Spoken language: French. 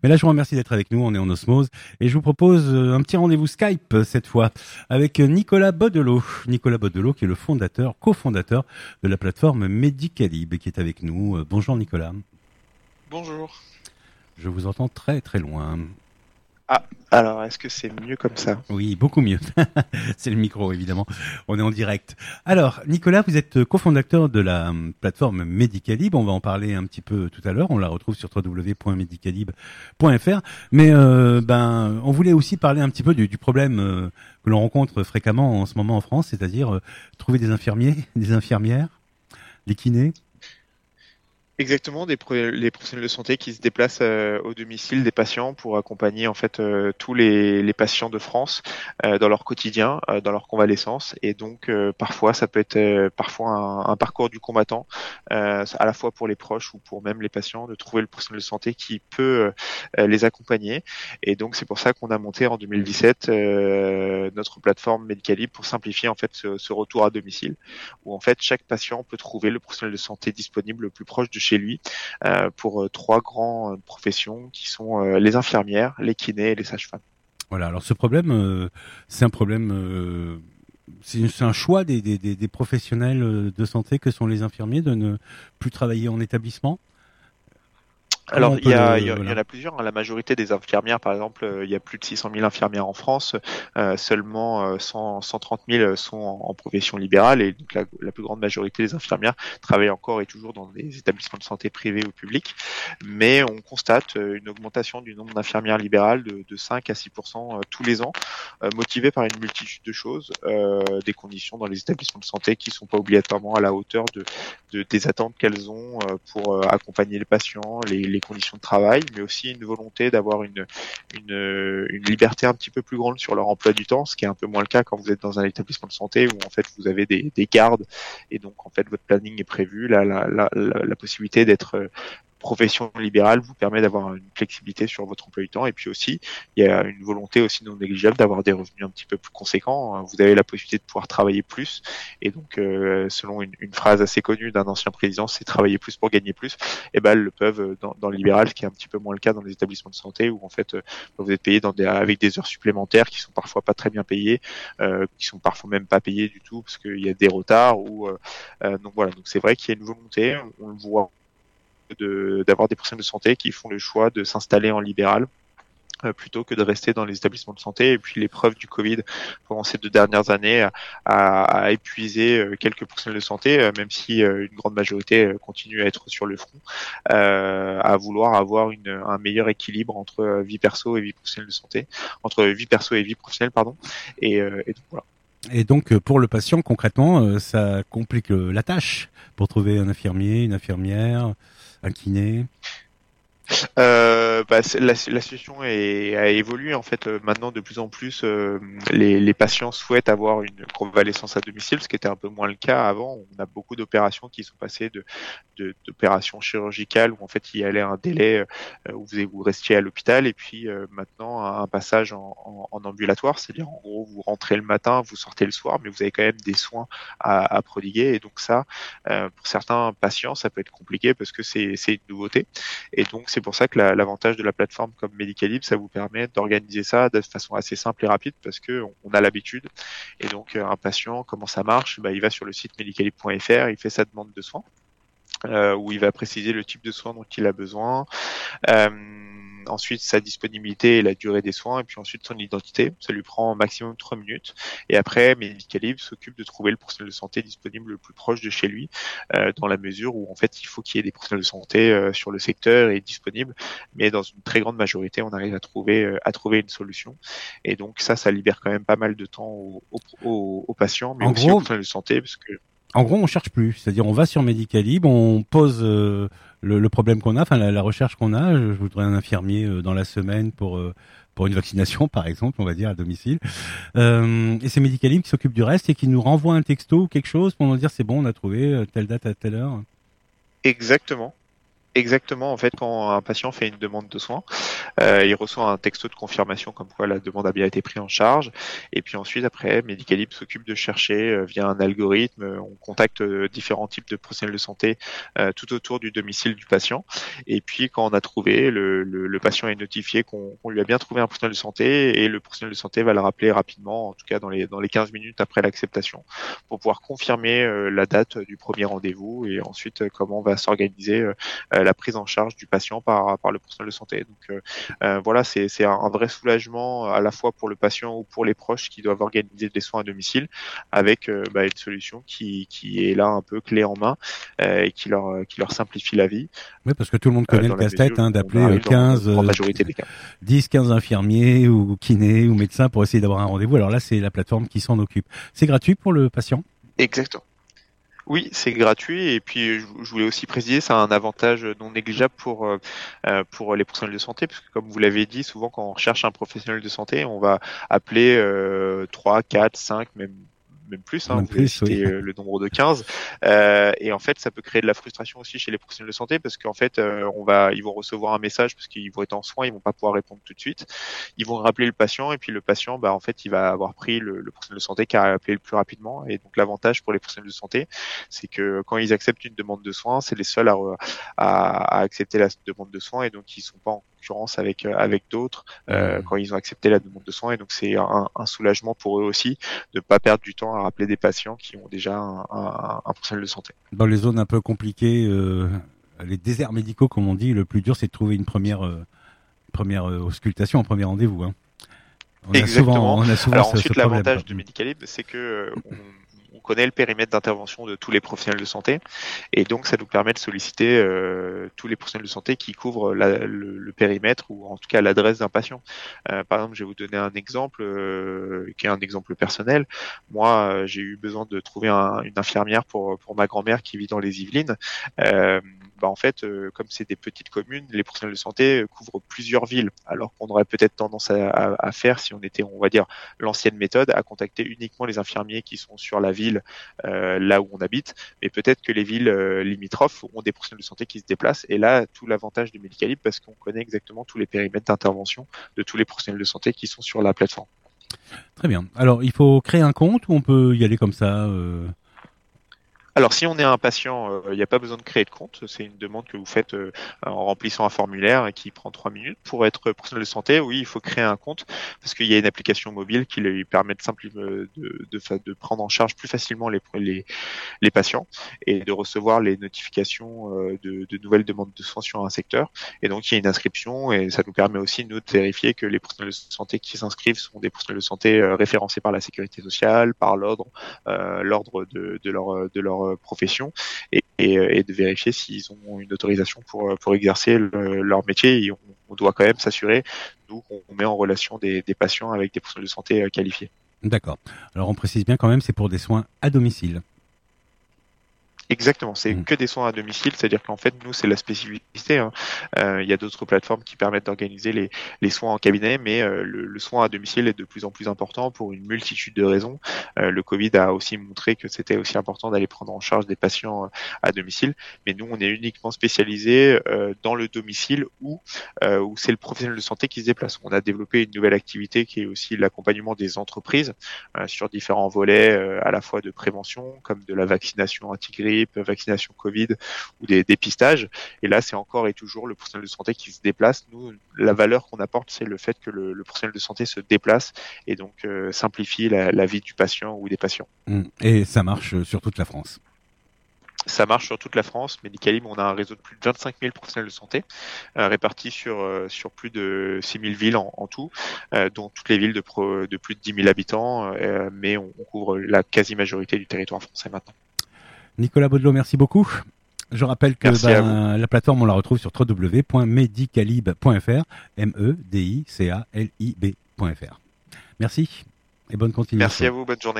Mais là, je vous remercie d'être avec nous. On est en osmose et je vous propose un petit rendez-vous Skype cette fois avec Nicolas Baudelot. Nicolas Baudelot, qui est le cofondateur de la plateforme Medicalib, qui est avec nous. Bonjour Nicolas. Bonjour. Je vous entends très très loin. Ah, alors est-ce que c'est mieux comme ça ? Oui, beaucoup mieux. C'est le micro, évidemment. On est en direct. Alors, Nicolas, vous êtes cofondateur de la plateforme Medicalib. On va en parler un petit peu tout à l'heure. On la retrouve sur www.medicalib.fr. Mais on voulait aussi parler un petit peu du problème que l'on rencontre fréquemment en ce moment en France, c'est-à-dire trouver des infirmiers, des infirmières, des kinés. Exactement, les professionnels de santé qui se déplacent au domicile des patients pour accompagner en fait tous les patients de France dans leur quotidien, dans leur convalescence. Et donc parfois ça peut être parfois un parcours du combattant, à la fois pour les proches ou pour même les patients, de trouver le professionnel de santé qui peut les accompagner. Et donc c'est pour ça qu'on a monté en 2017 notre plateforme Medicalib pour simplifier en fait ce retour à domicile, où en fait chaque patient peut trouver le professionnel de santé disponible le plus proche de chez lui pour trois grandes professions qui sont les infirmières, les kinés et les sages-femmes. Voilà, alors ce problème, c'est un problème, c'est un choix des professionnels de santé que sont les infirmiers de ne plus travailler en établissement. Alors, il y en a plusieurs. La majorité des infirmières, par exemple, il y a plus de 600 000 infirmières en France. Seulement 130 000 sont en profession libérale. Et donc, la plus grande majorité des infirmières travaillent encore et toujours dans des établissements de santé privés ou publics. Mais on constate une augmentation du nombre d'infirmières libérales de 5 à 6% tous les ans, motivée par une multitude de choses, des conditions dans les établissements de santé qui sont pas obligatoirement à la hauteur des attentes qu'elles ont pour accompagner les patients, les conditions de travail, mais aussi une volonté d'avoir une liberté un petit peu plus grande sur leur emploi du temps, ce qui est un peu moins le cas quand vous êtes dans un établissement de santé où en fait vous avez des gardes et donc en fait votre planning est prévu. La possibilité d'être profession libérale vous permet d'avoir une flexibilité sur votre emploi du temps, et puis aussi il y a une volonté aussi non négligeable d'avoir des revenus un petit peu plus conséquents. Vous avez la possibilité de pouvoir travailler plus, et donc selon une phrase assez connue d'un ancien président, c'est travailler plus pour gagner plus. Et ben elles le peuvent dans le libéral, ce qui est un petit peu moins le cas dans les établissements de santé où en fait vous êtes payé avec des heures supplémentaires qui sont parfois pas très bien payées, qui sont parfois même pas payées du tout parce qu'il y a des retards donc voilà. Donc c'est vrai qu'il y a une volonté, on le voit, d'avoir des professionnels de santé qui font le choix de s'installer en libéral plutôt que de rester dans les établissements de santé. Et puis l'épreuve du Covid pendant ces 2 dernières années a épuisé quelques professionnels de santé, même si une grande majorité continue à être sur le front, à vouloir avoir un meilleur équilibre entre vie perso et vie professionnelle de santé, entre vie perso et vie professionnelle, pardon. Et donc voilà. Et donc, pour le patient, concrètement, ça complique la tâche pour trouver un infirmier, une infirmière, un kiné. La situation a évolué en fait. Maintenant, de plus en plus, les patients souhaitent avoir une convalescence à domicile, ce qui était un peu moins le cas avant. On a beaucoup d'opérations qui sont passées d'opérations chirurgicales où en fait il y allait un délai où vous restiez à l'hôpital, et puis maintenant un passage en ambulatoire, c'est-à-dire en gros vous rentrez le matin, vous sortez le soir, mais vous avez quand même des soins à prodiguer. Et donc ça, pour certains patients, ça peut être compliqué parce que c'est une nouveauté. Et donc c'est pour ça que l'avantage de la plateforme comme Medicalib, ça vous permet d'organiser ça de façon assez simple et rapide parce que on a l'habitude. Et donc un patient, comment ça marche ? Il va sur le site medicalib.fr, il fait sa demande de soins, où il va préciser le type de soins dont il a besoin. Ensuite, sa disponibilité et la durée des soins, et puis ensuite son identité. Ça lui prend au maximum 3 minutes. Et après, Medicalib s'occupe de trouver le professionnel de santé disponible le plus proche de chez lui, dans la mesure où en fait il faut qu'il y ait des professionnels de santé sur le secteur et disponibles. Mais dans une très grande majorité, on arrive à trouver une solution. Et donc ça libère quand même pas mal de temps aux patients, mais aussi aux professionnels de santé, parce que en gros, on cherche plus. C'est-à-dire, on va sur Medicalib, on pose le problème qu'on a, enfin la recherche qu'on a. Je voudrais un infirmier dans la semaine pour une vaccination, par exemple, on va dire, à domicile. Et c'est Medicalib qui s'occupe du reste et qui nous renvoie un texto ou quelque chose pour nous dire c'est bon, on a trouvé telle date à telle heure. Exactement. Exactement, en fait, quand un patient fait une demande de soins, il reçoit un texto de confirmation comme quoi la demande a bien été prise en charge. Et puis ensuite, après, Medicalib s'occupe de chercher via un algorithme. On contacte différents types de professionnels de santé tout autour du domicile du patient. Et puis, quand on a trouvé, le patient est notifié qu'on lui a bien trouvé un professionnel de santé et le professionnel de santé va le rappeler rapidement, en tout cas dans les 15 minutes après l'acceptation, pour pouvoir confirmer la date du premier rendez-vous et ensuite comment va s'organiser la prise en charge du patient par le personnel de santé. Donc voilà, c'est un vrai soulagement à la fois pour le patient ou pour les proches qui doivent organiser des soins à domicile avec une solution qui est là un peu clé en main et qui leur simplifie la vie. Oui, parce que tout le monde connaît le casse-tête d'appeler 15, en majorité des cas. 10, 15 infirmiers ou kinés ou médecins pour essayer d'avoir un rendez-vous. Alors là, c'est la plateforme qui s'en occupe. C'est gratuit pour le patient ? Exactement. Oui, c'est gratuit et puis je voulais aussi préciser, ça a un avantage non négligeable pour les professionnels de santé, parce que comme vous l'avez dit, souvent quand on recherche un professionnel de santé, on va appeler 3, 4, 5, même plus, vous avez cité le nombre de 15, et en fait ça peut créer de la frustration aussi chez les professionnels de santé, parce qu'en fait ils vont recevoir un message parce qu'ils vont être en soins, ils vont pas pouvoir répondre tout de suite, ils vont rappeler le patient et puis le patient en fait il va avoir pris le professionnel de santé qui a appelé le plus rapidement. Et donc l'avantage pour les professionnels de santé, c'est que quand ils acceptent une demande de soins, c'est les seuls à accepter la demande de soins, et donc ils sont pas en concurrence avec d'autres quand ils ont accepté la demande de soins, et donc c'est un soulagement pour eux aussi de pas perdre du temps à rappeler des patients qui ont déjà un professionnel de santé. Dans les zones un peu compliquées, les déserts médicaux comme on dit, le plus dur c'est de trouver une première auscultation, un premier rendez-vous. Hein. Exactement. On a souvent Alors ensuite, l'avantage de Medicalib, c'est que on connaît le périmètre d'intervention de tous les professionnels de santé, et donc ça nous permet de solliciter tous les professionnels de santé qui couvrent le périmètre, ou en tout cas l'adresse d'un patient. Par exemple, je vais vous donner un exemple qui est un exemple personnel. Moi, j'ai eu besoin de trouver une infirmière pour ma grand-mère qui vit dans les Yvelines. En fait, comme c'est des petites communes, les professionnels de santé couvrent plusieurs villes, alors qu'on aurait peut-être tendance à faire, si on était, on va dire, l'ancienne méthode, à contacter uniquement les infirmiers qui sont sur la ville, là où on habite, mais peut-être que les villes limitrophes ont des professionnels de santé qui se déplacent, et là, tout l'avantage du Medicalib, parce qu'on connaît exactement tous les périmètres d'intervention de tous les professionnels de santé qui sont sur la plateforme. Très bien. Alors, il faut créer un compte ou on peut y aller comme ça Alors, si on est un patient, il n'y a pas besoin de créer de compte. C'est une demande que vous faites en remplissant un formulaire qui prend 3 minutes. Pour être professionnel de santé, oui, il faut créer un compte, parce qu'il y a une application mobile qui lui permet de prendre en charge plus facilement les patients et de recevoir les notifications de nouvelles demandes de soins sur un secteur. Et donc, il y a une inscription, et ça nous permet aussi, nous, de vérifier que les professionnels de santé qui s'inscrivent sont des professionnels de santé référencés par la sécurité sociale, par l'ordre de leur profession, et de vérifier s'ils ont une autorisation pour exercer leur métier. Et on doit quand même s'assurer, nous, qu'on met en relation des patients avec des professionnels de santé qualifiés. D'accord. Alors on précise bien quand même, c'est pour des soins à domicile. Exactement, c'est que des soins à domicile, c'est-à-dire qu'en fait, nous, c'est la spécificité. Il y a d'autres plateformes qui permettent d'organiser les soins en cabinet, mais le soin à domicile est de plus en plus important pour une multitude de raisons. Le Covid a aussi montré que c'était aussi important d'aller prendre en charge des patients à domicile, mais nous, on est uniquement spécialisé dans le domicile où c'est le professionnel de santé qui se déplace. On a développé une nouvelle activité qui est aussi l'accompagnement des entreprises sur différents volets, à la fois de prévention, comme de la vaccination anti-grippe, vaccination Covid ou des dépistages. Et là, c'est encore et toujours le professionnel de santé qui se déplace. Nous, la valeur qu'on apporte, c'est le fait que le professionnel de santé se déplace et donc simplifie la vie du patient ou des patients. Et ça marche sur toute la France. Ça marche sur toute la France. Medicalib, on a un réseau de plus de 25 000 professionnels de santé répartis sur plus de 6 000 villes en tout, dont toutes les villes de plus de 10 000 habitants, mais on couvre la quasi-majorité du territoire français maintenant. Nicolas Baudelot, merci beaucoup. Je rappelle que la plateforme, on la retrouve sur www.medicalib.fr, medicalib.fr. Merci et bonne continuation. Merci à vous, bonne journée.